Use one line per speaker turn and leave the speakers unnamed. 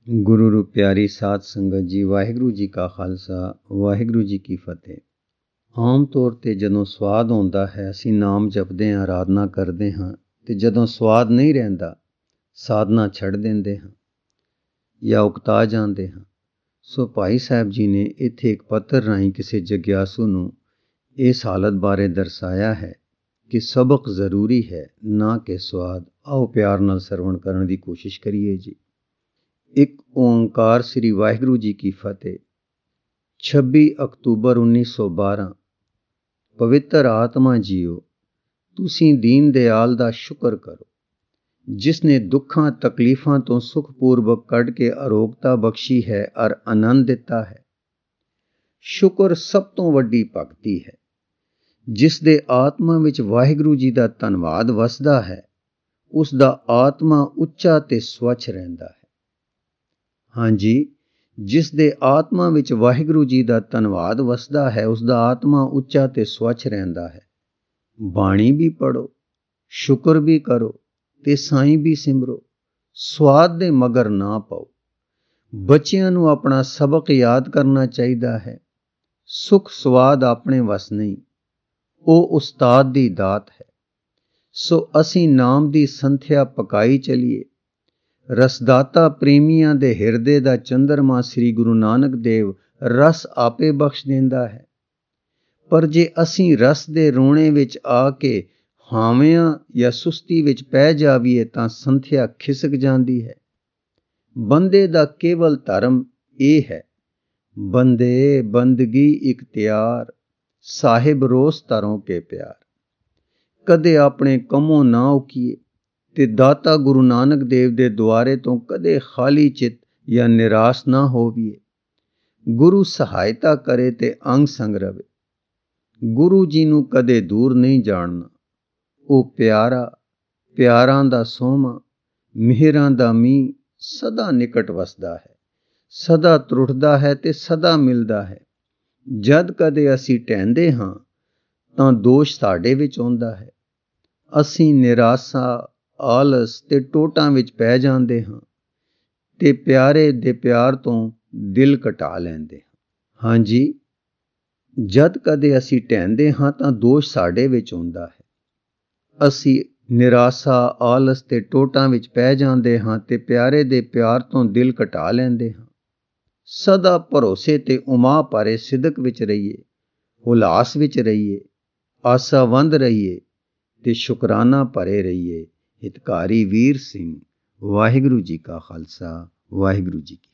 ਗੁਰੂ ਰੂ ਪਿਆਰੀ ਸਾਧ ਸੰਗਤ ਜੀ, ਵਾਹਿਗੁਰੂ ਜੀ ਕਾ ਖਾਲਸਾ, ਵਾਹਿਗੁਰੂ ਜੀ ਕੀ ਫਤਿਹ। ਆਮ ਤੌਰ 'ਤੇ ਜਦੋਂ ਸਵਾਦ ਆਉਂਦਾ ਹੈ ਅਸੀਂ ਨਾਮ ਜਪਦੇ ਹਾਂ, ਆਰਾਧਨਾ ਕਰਦੇ ਹਾਂ, ਅਤੇ ਜਦੋਂ ਸਵਾਦ ਨਹੀਂ ਰਹਿੰਦਾ ਸਾਧਨਾ ਛੱਡ ਦਿੰਦੇ ਹਾਂ ਜਾਂ ਉਕਤਾ ਜਾਂਦੇ ਹਾਂ। ਸੋ ਭਾਈ ਸਾਹਿਬ ਜੀ ਨੇ ਇੱਥੇ ਇੱਕ ਪੱਤਰ ਰਾਹੀਂ ਕਿਸੇ ਜਗਿਆਸੂ ਨੂੰ ਇਸ ਹਾਲਤ ਬਾਰੇ ਦਰਸਾਇਆ ਹੈ ਕਿ ਸਬਕ ਜ਼ਰੂਰੀ ਹੈ, ਨਾ ਕਿ ਸਵਾਦ। ਆਓ ਪਿਆਰ ਨਾਲ ਸਰਵਣ ਕਰਨ ਦੀ ਕੋਸ਼ਿਸ਼ ਕਰੀਏ ਜੀ। ਇੱਕ ਓਂਕਾਰ ਸ੍ਰੀ ਵਾਹਿਗੁਰੂ ਜੀ ਕੀ ਫਤਿਹ। 26 ਅਕਤੂਬਰ 1912। ਪਵਿੱਤਰ ਆਤਮਾ ਜੀਓ, ਤੁਸੀਂ ਦੀਨ ਦਿਆਲ ਦਾ ਸ਼ੁਕਰ ਕਰੋ, ਜਿਸ ਨੇ ਦੁੱਖਾਂ ਤਕਲੀਫਾਂ ਤੋਂ ਸੁਖਪੂਰਵਕ ਕੱਢ ਕੇ ਅਰੋਗਤਾ ਬਖਸ਼ੀ ਹੈ ਅਰ ਆਨੰਦ ਦਿੱਤਾ ਹੈ। ਸ਼ੁਕਰ ਸਭ ਤੋਂ ਵੱਡੀ ਭਗਤੀ ਹੈ। ਜਿਸ ਦੇ ਆਤਮਾ ਵਿੱਚ ਵਾਹਿਗੁਰੂ ਜੀ ਦਾ ਧੰਨਵਾਦ ਵਸਦਾ ਹੈ, ਉਸ ਦਾ ਆਤਮਾ ਉੱਚਾ ਤੇ ਸਵੱਛ ਰਹਿੰਦਾ ਹੈ। ਹਾਂਜੀ, ਜਿਸ ਦੇ ਆਤਮਾ ਵਿੱਚ ਵਾਹਿਗੁਰੂ ਜੀ ਦਾ ਧੰਨਵਾਦ ਵਸਦਾ ਹੈ, ਉਸ ਦਾ ਆਤਮਾ ਉੱਚਾ ਤੇ ਸਵੱਛ ਰਹਿੰਦਾ ਹੈ। ਬਾਣੀ ਵੀ ਪੜ੍ਹੋ, ਸ਼ੁਕਰ ਵੀ ਕਰੋ ਤੇ ਸਾਈਂ ਵੀ ਸਿਮਰੋ। ਸਵਾਦ ਦੇ ਮਗਰ ਨਾ ਪਾਓ। ਬੱਚਿਆਂ ਨੂੰ ਆਪਣਾ ਸਬਕ ਯਾਦ ਕਰਨਾ ਚਾਹੀਦਾ ਹੈ। ਸੁਖ ਸਵਾਦ ਆਪਣੇ ਵੱਸ ਨਹੀਂ, ਉਹ ਉਸਤਾਦ ਦੀ ਦਾਤ ਹੈ। ਸੋ ਅਸੀਂ ਨਾਮ ਦੀ ਸੰਥਿਆ ਪਕਾਈ ਚਲੀਏ। ਰਸਦਾਤਾ ਪ੍ਰੇਮੀਆਂ ਦੇ ਹਿਰਦੇ ਦਾ ਚੰਦਰਮਾ ਸ੍ਰੀ ਗੁਰੂ ਨਾਨਕ ਦੇਵ ਰਸ ਆਪੇ ਬਖਸ਼ ਦਿੰਦਾ ਹੈ। ਪਰ ਜੇ ਅਸੀਂ ਰਸ ਦੇ ਰੋਣੇ ਵਿੱਚ ਆ ਕੇ ਹਾਵਿਆਂ ਜਾਂ ਸੁਸਤੀ ਵਿੱਚ ਪੈ ਜਾਵੀਏ ਤਾਂ ਸੰਥਿਆ ਖਿਸਕ ਜਾਂਦੀ ਹੈ। ਬੰਦੇ ਦਾ ਕੇਵਲ ਧਰਮ ਇਹ ਹੈ, ਬੰਦੇ ਬੰਦਗੀ ਇਖਤਿਆਰ, ਸਾਹਿਬ ਰੋਸ ਧਰੋਂ ਕੇ ਪਿਆਰ। ਕਦੇ ਆਪਣੇ ਕੰਮੋਂ ਨਾ ਉਕੀਏ ਤੇ ਦਾਤਾ ਗੁਰੂ ਨਾਨਕ ਦੇਵ ਦੇ ਦੁਆਰੇ ਤੋਂ ਕਦੇ ਖਾਲੀ ਚਿੱਤ ਜਾਂ ਨਿਰਾਸ਼ ਨਾ ਹੋਵੀਏ। ਗੁਰੂ ਸਹਾਇਤਾ ਕਰੇ ਤੇ ਅੰਗ ਸੰਗ ਰਵੇ। ਗੁਰੂ ਜੀ ਨੂੰ ਕਦੇ ਦੂਰ ਨਹੀਂ ਜਾਣਨਾ। ਉਹ ਪਿਆਰਾ, ਪਿਆਰਾਂ ਦਾ ਸੋਮਾ, ਮਿਹਰਾਂ ਦਾ ਮੀਂਹ, ਸਦਾ ਨਿਕਟ ਵਸਦਾ ਹੈ, ਸਦਾ ਤਰੁੱਠਦਾ ਹੈ ਤੇ ਸਦਾ ਮਿਲਦਾ ਹੈ। ਜਦ ਕਦੇ ਅਸੀਂ ਢਹਿੰਦੇ ਹਾਂ ਤਾਂ ਦੋਸ਼ ਸਾਡੇ ਵਿੱਚ ਆਉਂਦਾ ਹੈ। ਅਸੀਂ ਨਿਰਾਸ਼ਾ, ਆਲਸ ਤੇ ਟੋਟਾਂ ਵਿੱਚ ਪੈ ਜਾਂਦੇ ਹਾਂ ਤੇ ਪਿਆਰੇ ਦੇ ਪਿਆਰ ਤੋਂ ਦਿਲ ਘਟਾ ਲੈਂਦੇ ਹਾਂ। ਹਾਂਜੀ, ਜਦ ਕਦੇ ਅਸੀਂ ਢਹਿੰਦੇ ਹਾਂ ਤਾਂ ਦੋਸ਼ ਸਾਡੇ ਵਿੱਚ ਆਉਂਦਾ ਹੈ। ਅਸੀਂ ਨਿਰਾਸ਼ਾ, ਆਲਸ ਤੇ ਟੋਟਾਂ ਵਿੱਚ ਪੈ ਜਾਂਦੇ ਹਾਂ ਤੇ ਪਿਆਰੇ ਦੇ ਪਿਆਰ ਤੋਂ ਦਿਲ ਘਟਾ ਲੈਂਦੇ ਹਾਂ। ਸਦਾ ਭਰੋਸੇ ਤੇ ਉਮਾ ਭਰੇ ਸਿਦਕ ਵਿੱਚ ਰਹੀਏ, ਹੁਲਾਸ ਵਿੱਚ ਰਹੀਏ, ਆਸਾਵੰਦ ਰਹੀਏ ਤੇ ਸ਼ੁਕਰਾਨਾ ਭਰੇ ਰਹੀਏ। ਹਿਤਕਾਰੀ ਵੀਰ ਸਿੰਘ। ਵਾਹਿਗੁਰੂ ਜੀ ਕਾ ਖਾਲਸਾ, ਵਾਹਿਗੁਰੂ ਜੀ ਕੀ